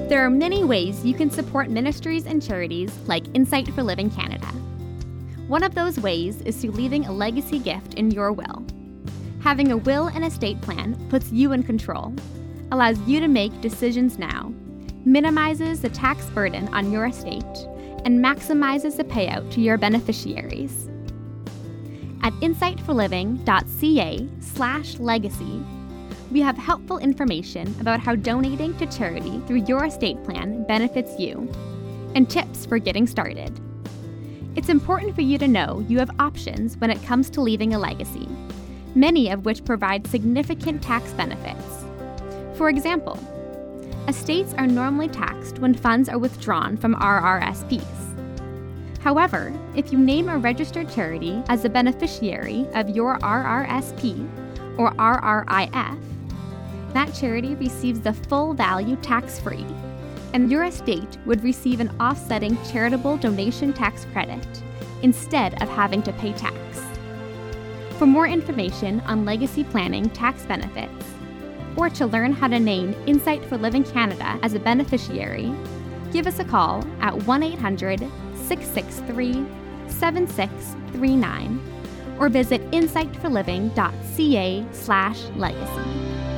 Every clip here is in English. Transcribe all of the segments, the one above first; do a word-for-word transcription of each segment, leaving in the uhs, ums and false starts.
There are many ways you can support ministries and charities like Insight for Living Canada. One of those ways is through leaving a legacy gift in your will. Having a will and estate plan puts you in control, allows you to make decisions now, minimizes the tax burden on your estate, and maximizes the payout to your beneficiaries. At insightforliving.ca slash legacy, we have helpful information about how donating to charity through your estate plan benefits you, and tips for getting started. It's important for you to know you have options when it comes to leaving a legacy, many of which provide significant tax benefits. For example, estates are normally taxed when funds are withdrawn from R R S Ps. However, if you name a registered charity as the beneficiary of your R R S P or R R I F, that charity receives the full value tax-free, and your estate would receive an offsetting charitable donation tax credit instead of having to pay tax. For more information on legacy planning tax benefits, or to learn how to name Insight for Living Canada as a beneficiary, give us a call at one eight hundred, six six three, seven six three nine or visit insightforliving.ca slash legacy.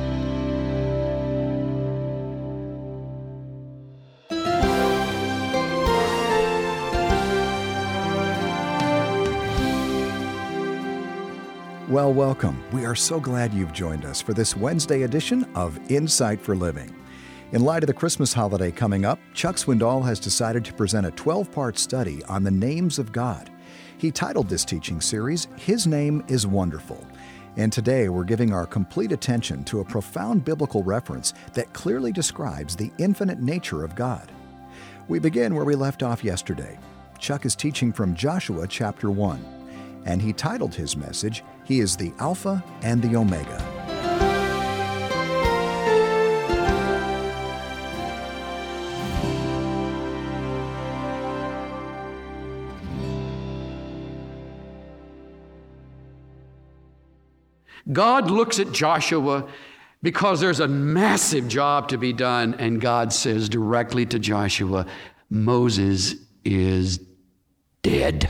Well, welcome. We are so glad you've joined us for this Wednesday edition of Insight for Living. In light of the Christmas holiday coming up, Chuck Swindoll has decided to present a twelve-part study on the names of God. He titled this teaching series, His Name is Wonderful. And today we're giving our complete attention to a profound biblical reference that clearly describes the infinite nature of God. We begin where we left off yesterday. Chuck is teaching from Joshua chapter one, and he titled his message, He is the Alpha and the Omega. God looks at Joshua because there's a massive job to be done, and God says directly to Joshua, Moses is dead.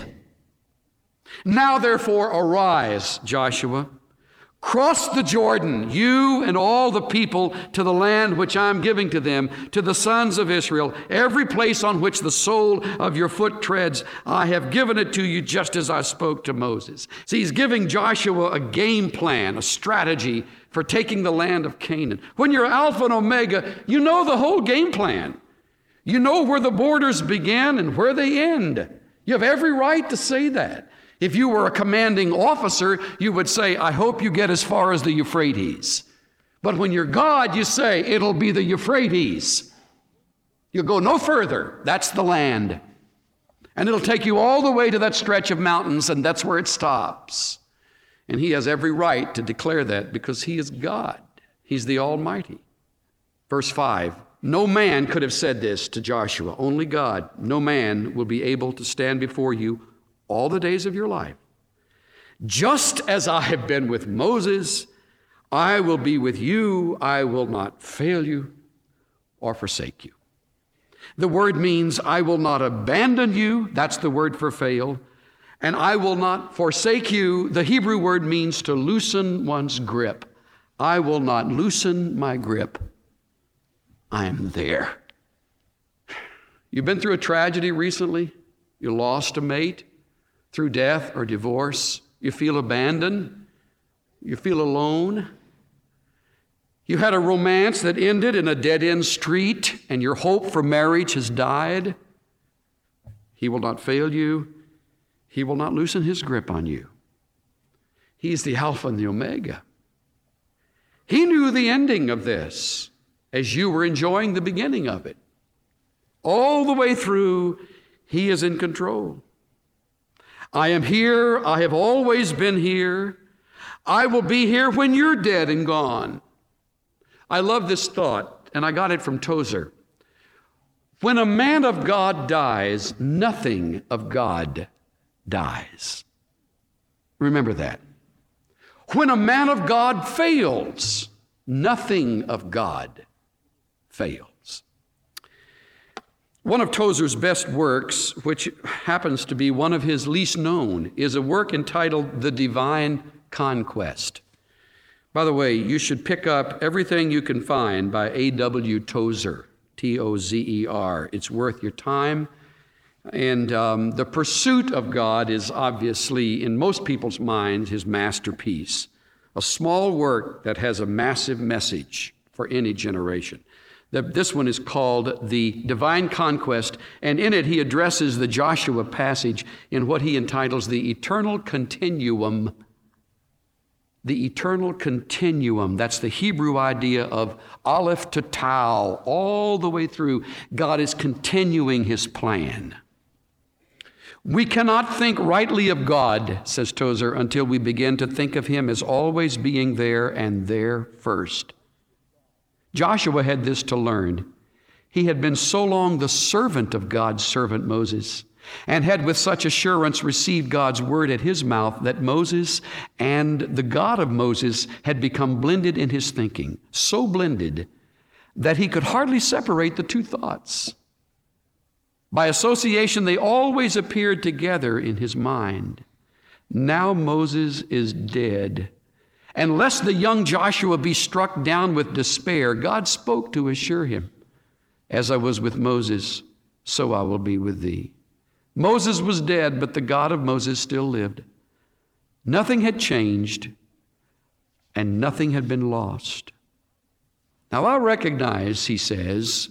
Now, therefore, arise, Joshua. Cross the Jordan, you and all the people, to the land which I am giving to them, to the sons of Israel. Every place on which the sole of your foot treads, I have given it to you just as I spoke to Moses. See, he's giving Joshua a game plan, a strategy for taking the land of Canaan. When you're Alpha and Omega, you know the whole game plan. You know where the borders begin and where they end. You have every right to say that. If you were a commanding officer, you would say, I hope you get as far as the Euphrates. But when you're God, you say, it'll be the Euphrates. You'll go no further. That's the land. And it'll take you all the way to that stretch of mountains, and that's where it stops. And he has every right to declare that because he is God. He's the Almighty. Verse five, no man could have said this to Joshua, only God. No man will be able to stand before you all the days of your life. Just as I have been with Moses, I will be with you. I will not fail you or forsake you. The word means I will not abandon you. That's the word for fail. And I will not forsake you. The Hebrew word means to loosen one's grip. I will not loosen my grip. I am there. You've been through a tragedy recently. You lost a mate. Through death or divorce, you feel abandoned, you feel alone. You had a romance that ended in a dead-end street, and your hope for marriage has died. He will not fail you. He will not loosen his grip on you. He's the Alpha and the Omega. He knew the ending of this as you were enjoying the beginning of it. All the way through, he is in control. I am here. I have always been here. I will be here when you're dead and gone. I love this thought, and I got it from Tozer. When a man of God dies, nothing of God dies. Remember that. When a man of God fails, nothing of God fails. One of Tozer's best works, which happens to be one of his least known, is a work entitled The Divine Conquest. By the way, you should pick up everything you can find by A W Tozer, T O Z E R. It's worth your time. And um, the pursuit of God is obviously, in most people's minds, his masterpiece. A small work that has a massive message for any generation. The, this one is called The Divine Conquest, and in it he addresses the Joshua passage in what he entitles the eternal continuum. The eternal continuum. That's the Hebrew idea of Aleph to Tau. All the way through, God is continuing his plan. We cannot think rightly of God, says Tozer, until we begin to think of him as always being there and there first. Joshua had this to learn. He had been so long the servant of God's servant Moses, and had with such assurance received God's word at his mouth that Moses and the God of Moses had become blended in his thinking, so blended that he could hardly separate the two thoughts. By association, they always appeared together in his mind. Now Moses is dead. And lest the young Joshua be struck down with despair, God spoke to assure him, "As I was with Moses, so I will be with thee." Moses was dead, but the God of Moses still lived. Nothing had changed, and nothing had been lost. Now I recognize, he says,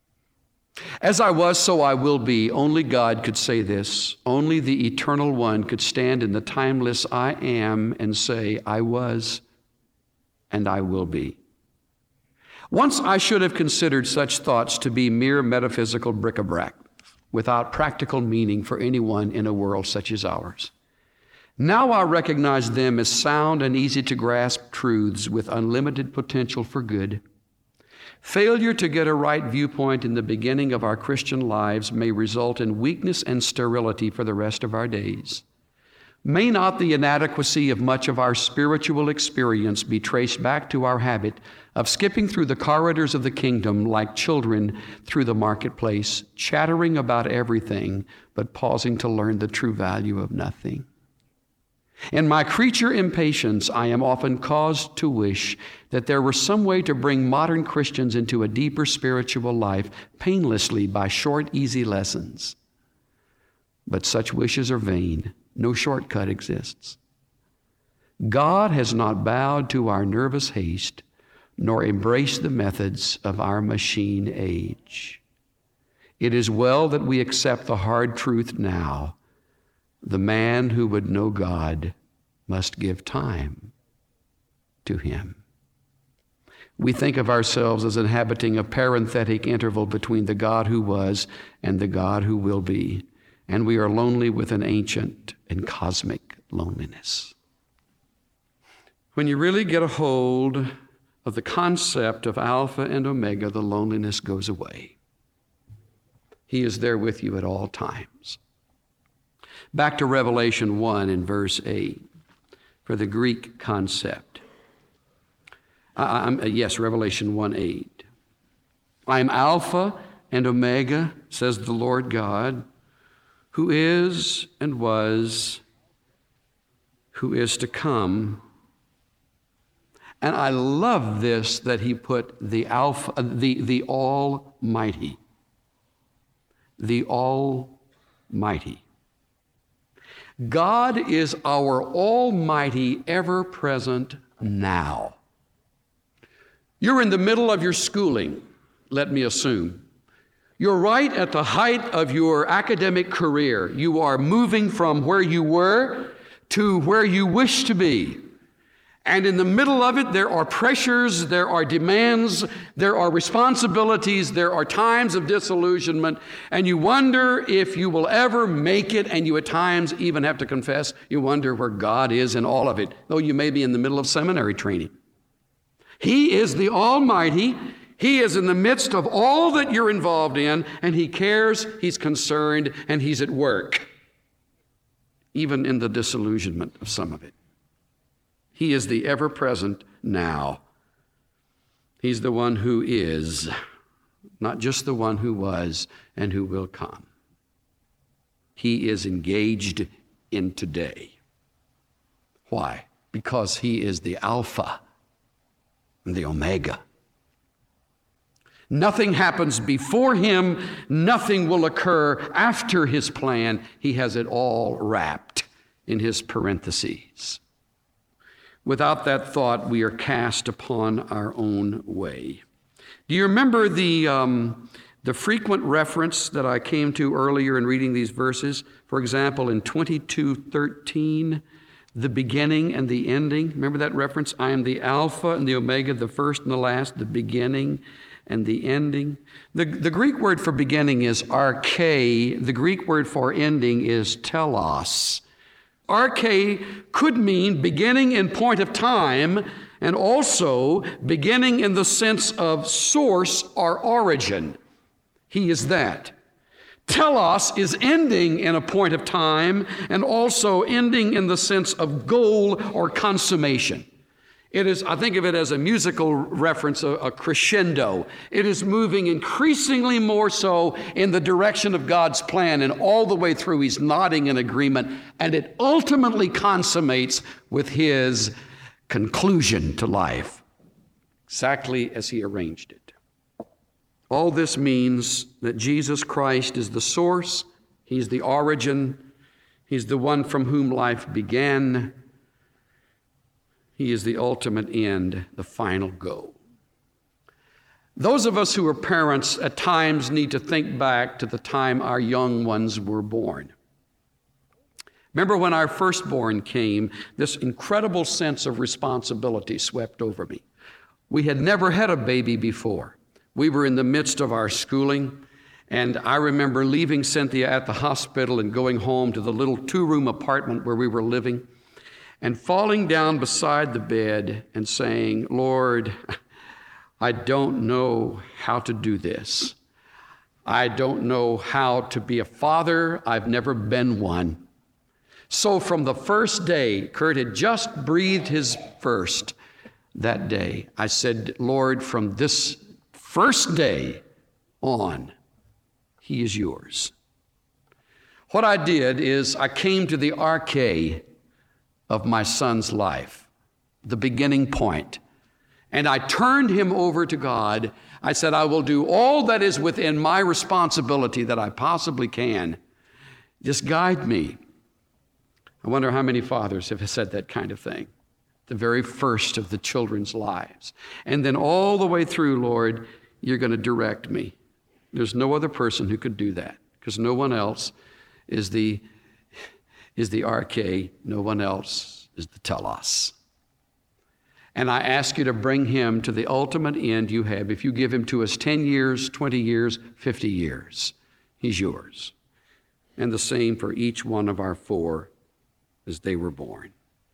as I was, so I will be. Only God could say this. Only the eternal one could stand in the timeless I am and say, I was and I will be. Once I should have considered such thoughts to be mere metaphysical bric-a-brac, without practical meaning for anyone in a world such as ours. Now I recognize them as sound and easy to grasp truths with unlimited potential for good. Failure to get a right viewpoint in the beginning of our Christian lives may result in weakness and sterility for the rest of our days. May not the inadequacy of much of our spiritual experience be traced back to our habit of skipping through the corridors of the kingdom like children through the marketplace, chattering about everything, but pausing to learn the true value of nothing? In my creature impatience, I am often caused to wish that there were some way to bring modern Christians into a deeper spiritual life painlessly by short, easy lessons. But such wishes are vain. No shortcut exists. God has not bowed to our nervous haste, nor embraced the methods of our machine age. It is well that we accept the hard truth now. The man who would know God must give time to him. We think of ourselves as inhabiting a parenthetic interval between the God who was and the God who will be, and we are lonely with an ancient and cosmic loneliness. When you really get a hold of the concept of Alpha and Omega, the loneliness goes away. He is there with you at all times. Back to Revelation one in verse eight for the Greek concept. I, I'm, uh, yes, Revelation one eight. I am Alpha and Omega, says the Lord God, who is and was, who is to come. And I love this, that he put the Alpha, the, the Almighty. The Almighty. God is our almighty, ever-present now. You're in the middle of your schooling, let me assume. You're right at the height of your academic career. You are moving from where you were to where you wish to be. And in the middle of it, there are pressures, there are demands, there are responsibilities, there are times of disillusionment, and you wonder if you will ever make it, and you at times even have to confess, you wonder where God is in all of it, though you may be in the middle of seminary training. He is the Almighty. He is in the midst of all that you're involved in, and He cares, He's concerned, and He's at work, even in the disillusionment of some of it. He is the ever-present now. He's the one who is not just the one who was and who will come. He is engaged in today. Why? Because he is the Alpha and the Omega. Nothing happens before him. Nothing will occur after his plan. He has it all wrapped in his parentheses. Without that thought, we are cast upon our own way. Do you remember the, um, the frequent reference that I came to earlier in reading these verses? For example, in twenty-two thirteen, the beginning and the ending. Remember that reference? I am the Alpha and the Omega, the first and the last, the beginning and the ending. The, the Greek word for beginning is arche. The Greek word for ending is telos. Arche could mean beginning in point of time, and also beginning in the sense of source or origin. He is that. Telos is ending in a point of time, and also ending in the sense of goal or consummation. It is, I think of it as a musical reference, a, a crescendo. It is moving increasingly more so in the direction of God's plan, and all the way through he's nodding in agreement, and it ultimately consummates with his conclusion to life, exactly as he arranged it. All this means that Jesus Christ is the source, he's the origin, he's the one from whom life began. He is the ultimate end, the final goal. Those of us who are parents at times need to think back to the time our young ones were born. Remember when our firstborn came, this incredible sense of responsibility swept over me. We had never had a baby before. We were in the midst of our schooling, and I remember leaving Cynthia at the hospital and going home to the little two-room apartment where we were living, and falling down beside the bed and saying, Lord, I don't know how to do this. I don't know how to be a father. I've never been one. So from the first day, Kurt had just breathed his first that day. I said, Lord, from this first day on, he is yours. What I did is I came to the arche of my son's life, the beginning point. And I turned him over to God. I said, I will do all that is within my responsibility that I possibly can. Just guide me. I wonder how many fathers have said that kind of thing, the very first of the children's lives. And then all the way through, Lord, you're going to direct me. There's no other person who could do that, because no one else is the is the arche, no one else is the telos. And I ask you to bring him to the ultimate end you have. If you give him to us ten years, twenty years, fifty years, he's yours. And the same for each one of our four as they were born.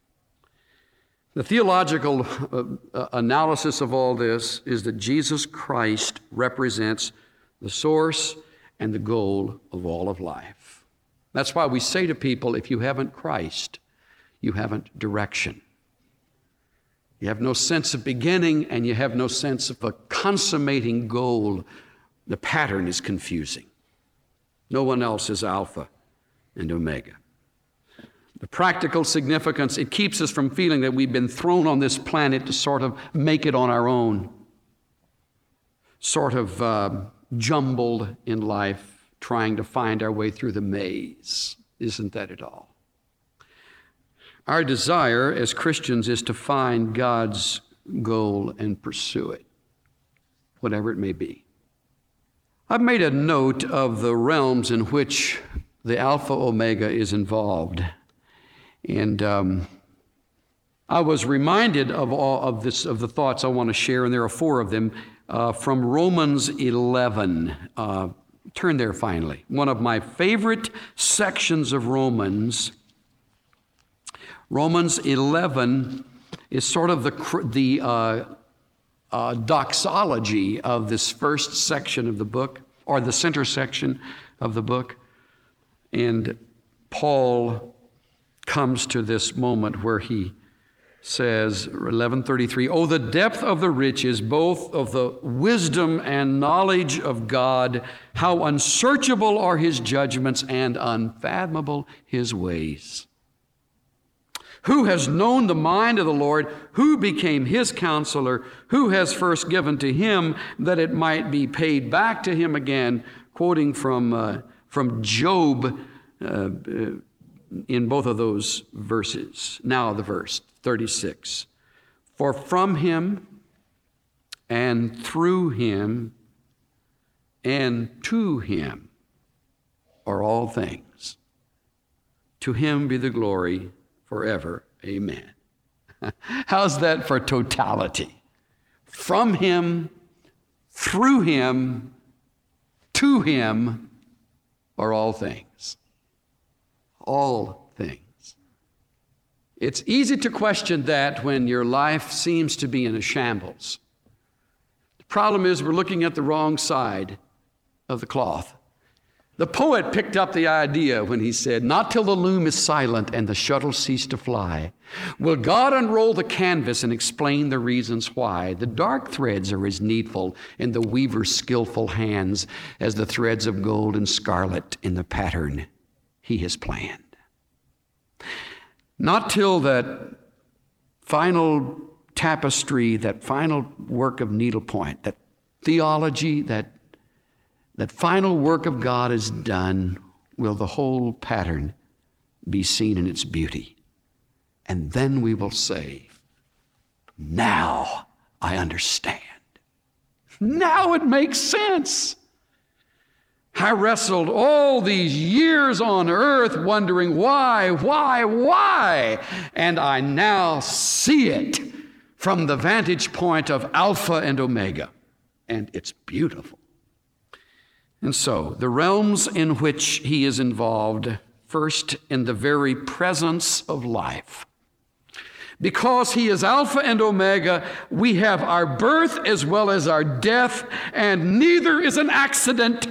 The theological uh, analysis of all this is that Jesus Christ represents the source and the goal of all of life. That's why we say to people, if you haven't Christ, you haven't direction. You have no sense of beginning, and you have no sense of a consummating goal. The pattern is confusing. No one else is Alpha and Omega. The practical significance, it keeps us from feeling that we've been thrown on this planet to sort of make it on our own, sort of uh, jumbled in life, trying to find our way through the maze. Isn't that it all? Our desire as Christians is to find God's goal and pursue it, whatever it may be. I've made a note of the realms in which the Alpha Omega is involved. And um, I was reminded of all of this, of the thoughts I want to share, and there are four of them, uh, from Romans eleven. Uh, turn there finally. One of my favorite sections of Romans. Romans eleven is sort of the, the uh, uh, doxology of this first section of the book, or the center section of the book. And Paul comes to this moment where he says, eleven thirty-three, oh, the depth of the riches, both of the wisdom and knowledge of God, how unsearchable are his judgments and unfathomable his ways. Who has known the mind of the Lord? Who became his counselor? Who has first given to him that it might be paid back to him again? Quoting from, uh, from Job uh, in both of those verses. Now the verse thirty-six. For from him and through him and to him are all things. To him be the glory forever. Amen. How's that for totality? From him, through him, to him are all things. All things. It's easy to question that when your life seems to be in a shambles. The problem is we're looking at the wrong side of the cloth. The poet picked up the idea when he said, not till the loom is silent and the shuttle cease to fly will God unroll the canvas and explain the reasons why the dark threads are as needful in the weaver's skillful hands as the threads of gold and scarlet in the pattern he has planned. Not till that final tapestry, that final work of needlepoint, that theology, that, that final work of God is done, will the whole pattern be seen in its beauty. And then we will say, now I understand. Now it makes sense. I wrestled all these years on earth wondering why, why, why? And I now see it from the vantage point of Alpha and Omega. And it's beautiful. And so, the realms in which he is involved, first in the very presence of life. Because he is Alpha and Omega, we have our birth as well as our death, and neither is an accident.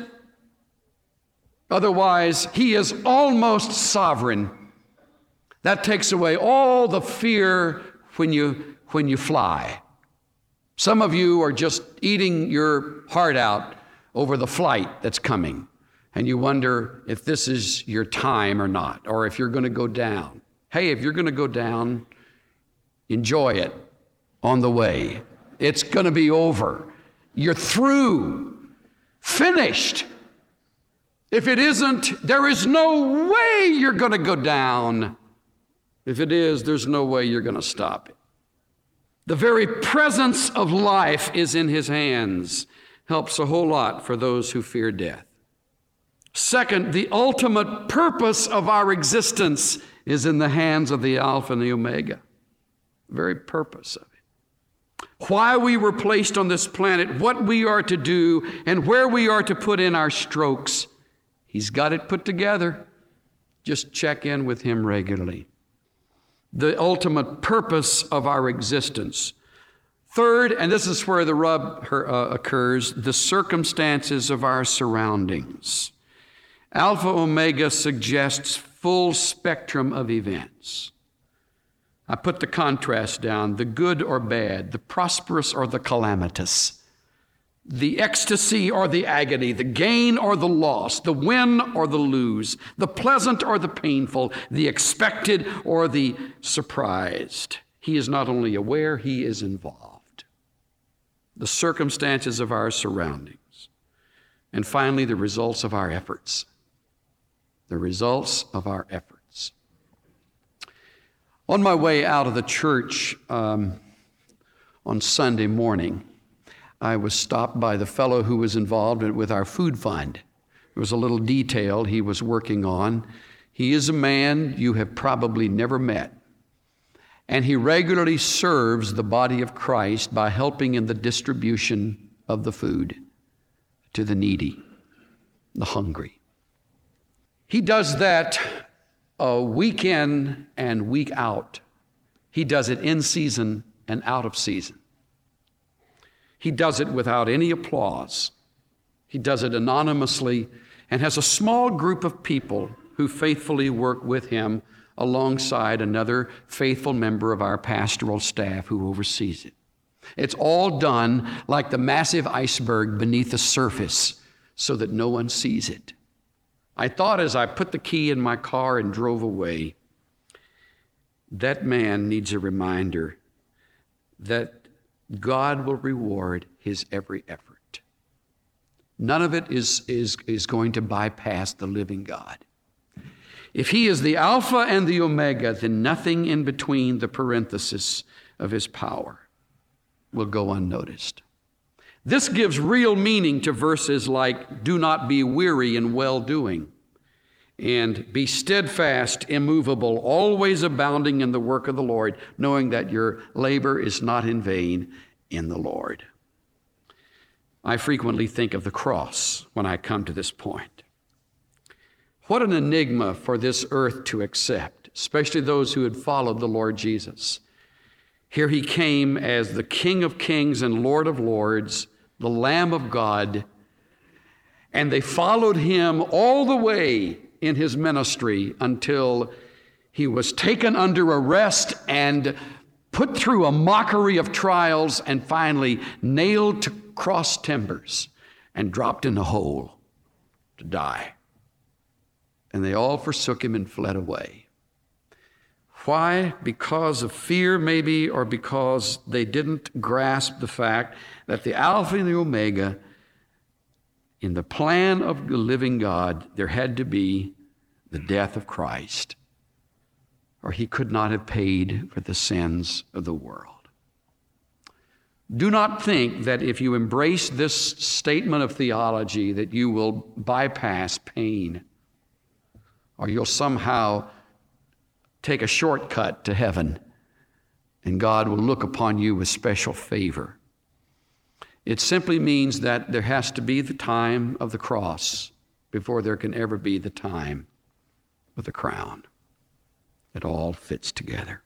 Otherwise, he is almost sovereign. That takes away all the fear when you, when you fly. Some of you are just eating your heart out over the flight that's coming, and you wonder if this is your time or not, or if you're going to go down. Hey, if you're going to go down, enjoy it on the way. It's going to be over. You're through, finished. If it isn't, there is no way you're going to go down. If it is, there's no way you're going to stop it. The very presence of life is in his hands. Helps a whole lot for those who fear death. Second, the ultimate purpose of our existence is in the hands of the Alpha and the Omega. The very purpose of it. Why we were placed on this planet, what we are to do, and where we are to put in our strokes. He's got it put together. Just check in with him regularly. The ultimate purpose of our existence. Third, and this is where the rub uh, occurs, the circumstances of our surroundings. Alpha Omega suggests full spectrum of events. I put the contrast down, the good or bad, the prosperous or the calamitous, the ecstasy or the agony, the gain or the loss, the win or the lose, the pleasant or the painful, the expected or the surprised. He is not only aware, he is involved. The circumstances of our surroundings. And finally, the results of our efforts. The results of our efforts. On my way out of the church um, on Sunday morning, I was stopped by the fellow who was involved with our food fund. There was a little detail he was working on. He is a man you have probably never met. And he regularly serves the body of Christ by helping in the distribution of the food to the needy, the hungry. He does that uh, week in and week out. He does it in season and out of season. He does it without any applause. He does it anonymously and has a small group of people who faithfully work with him alongside another faithful member of our pastoral staff who oversees it. It's all done like the massive iceberg beneath the surface so that no one sees it. I thought as I put the key in my car and drove away, that man needs a reminder that God will reward his every effort. None of it is, is, is going to bypass the living God. If he is the Alpha and the Omega, then nothing in between the parenthesis of his power will go unnoticed. This gives real meaning to verses like, do not be weary in well-doing, and be steadfast, immovable, always abounding in the work of the Lord, knowing that your labor is not in vain in the Lord. I frequently think of the cross when I come to this point. What an enigma for this earth to accept, especially those who had followed the Lord Jesus. Here he came as the King of Kings and Lord of Lords, the Lamb of God, and they followed him all the way in his ministry until he was taken under arrest and put through a mockery of trials and finally nailed to cross timbers and dropped in a hole to die. And they all forsook him and fled away. Why? Because of fear, maybe, or because they didn't grasp the fact that the Alpha and the Omega, in the plan of the living God, there had to be the death of Christ, or he could not have paid for the sins of the world. Do not think that if you embrace this statement of theology that you will bypass pain, or you'll somehow take a shortcut to heaven and God will look upon you with special favor. It simply means that there has to be the time of the cross before there can ever be the time of the crown. It all fits together.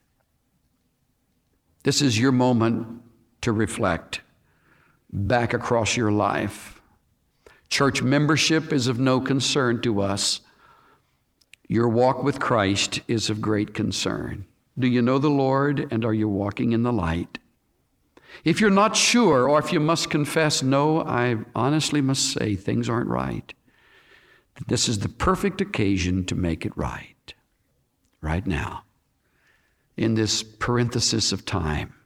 This is your moment to reflect back across your life. Church membership is of no concern to us. Your walk with Christ is of great concern. Do you know the Lord, and are you walking in the light? If you're not sure, or if you must confess, no, I honestly must say things aren't right, this is the perfect occasion to make it right. Right now, in this parenthesis of time.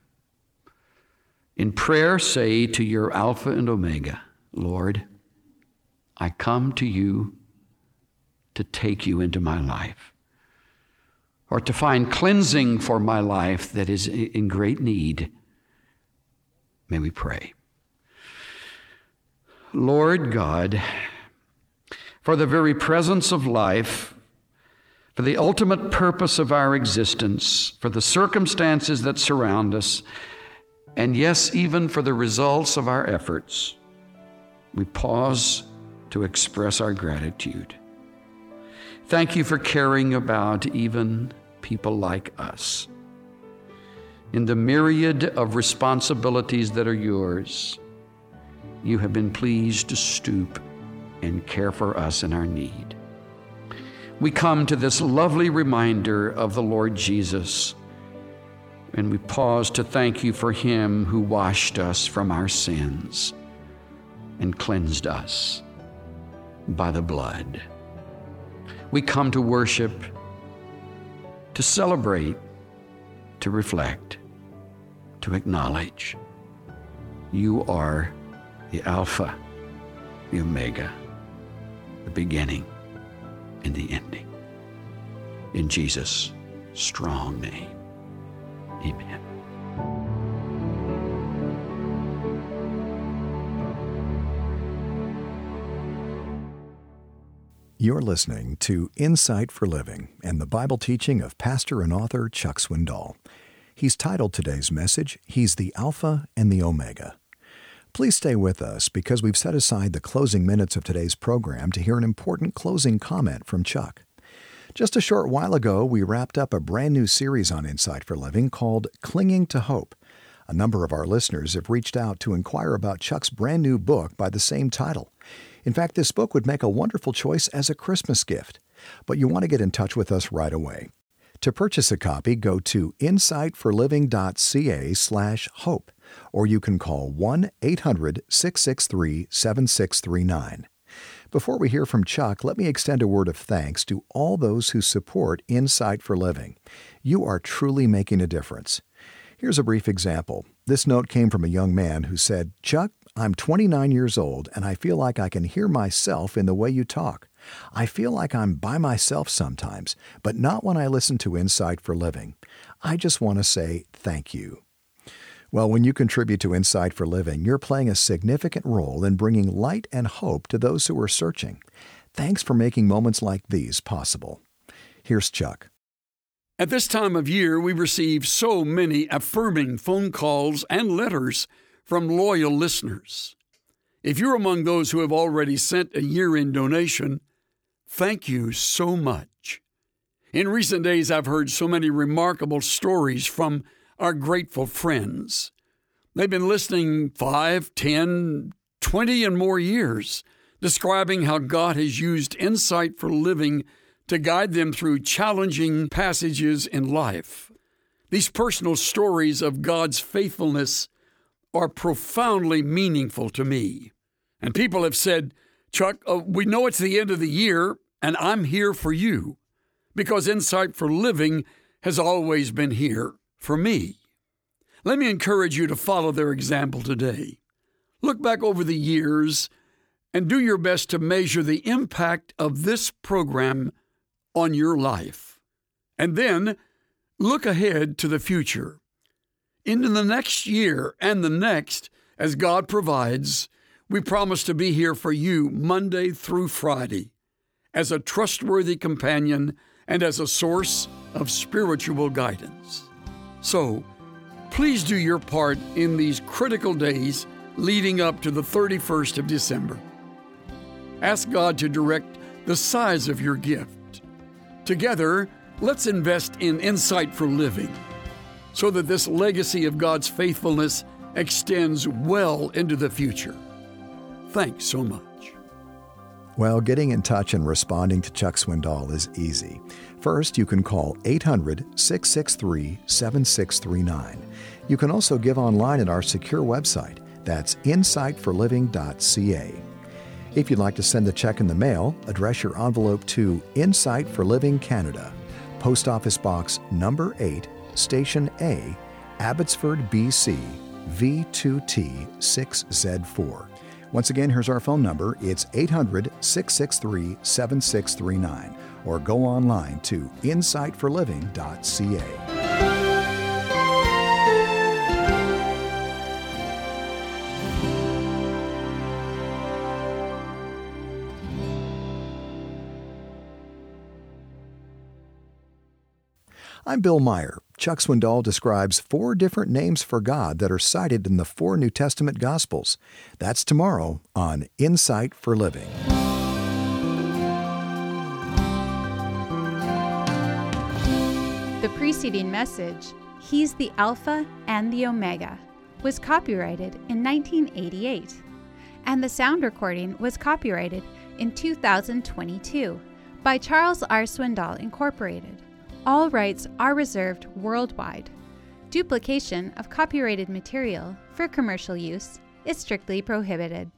In prayer, say to your Alpha and Omega, Lord, I come to you to take you into my life, or to find cleansing for my life that is in great need. May we pray. Lord God, for the very presence of life, for the ultimate purpose of our existence, for the circumstances that surround us, and yes, even for the results of our efforts, we pause to express our gratitude. Thank you for caring about even people like us. In the myriad of responsibilities that are yours, you have been pleased to stoop and care for us in our need. We come to this lovely reminder of the Lord Jesus, and we pause to thank you for him who washed us from our sins and cleansed us by the blood. We come to worship, to celebrate, to reflect, to acknowledge. You are the Alpha, the Omega, the beginning and the ending. In Jesus' strong name, amen. You're listening to Insight for Living and the Bible teaching of pastor and author Chuck Swindoll. He's titled today's message, He's the Alpha and the Omega. Please stay with us because we've set aside the closing minutes of today's program to hear an important closing comment from Chuck. Just a short while ago, we wrapped up a brand new series on Insight for Living called Clinging to Hope. A number of our listeners have reached out to inquire about Chuck's brand new book by the same title. In fact, this book would make a wonderful choice as a Christmas gift. But you want to get in touch with us right away. To purchase a copy, go to insightforliving.ca slash hope, or you can call one eight hundred six six three seven six three nine. Before we hear from Chuck, let me extend a word of thanks to all those who support Insight for Living. You are truly making a difference. Here's a brief example. This note came from a young man who said, "Chuck, I'm twenty-nine years old and I feel like I can hear myself in the way you talk. I feel like I'm by myself sometimes, but not when I listen to Insight for Living. I just want to say thank you." Well, when you contribute to Insight for Living, you're playing a significant role in bringing light and hope to those who are searching. Thanks for making moments like these possible. Here's Chuck. At this time of year, we receive so many affirming phone calls and letters from loyal listeners. If you're among those who have already sent a year-end donation, thank you so much. In recent days, I've heard so many remarkable stories from our grateful friends. They've been listening five, ten, twenty, and more years, describing how God has used Insight for Living to guide them through challenging passages in life. These personal stories of God's faithfulness are profoundly meaningful to me. And people have said, "Chuck, uh, we know it's the end of the year, and I'm here for you, because Insight for Living has always been here for me." Let me encourage you to follow their example today. Look back over the years and do your best to measure the impact of this program on your life. And then look ahead to the future. Into the next year and the next, as God provides, we promise to be here for you Monday through Friday as a trustworthy companion and as a source of spiritual guidance. So, please do your part in these critical days leading up to the thirty-first of December. Ask God to direct the size of your gift. Together, let's invest in Insight for Living so that this legacy of God's faithfulness extends well into the future. Thanks so much. Well, getting in touch and responding to Chuck Swindoll is easy. First, you can call eight hundred six six three seven six three nine. You can also give online at our secure website. That's insight for living dot c a. If you'd like to send a check in the mail, address your envelope to Insight for Living Canada, Post Office Box Number eight, Station A, Abbotsford, B C, V two T six Z four. Once again, here's our phone number. It's eight hundred six six three seven six three nine, or go online to insight for living dot c a. I'm Bill Meyer. Chuck Swindoll describes four different names for God that are cited in the four New Testament Gospels. That's tomorrow on Insight for Living. The preceding message, "He's the Alpha and the Omega," was copyrighted in nineteen eighty-eight, and the sound recording was copyrighted in two thousand twenty-two by Charles R. Swindoll, Incorporated. All rights are reserved worldwide. Duplication of copyrighted material for commercial use is strictly prohibited.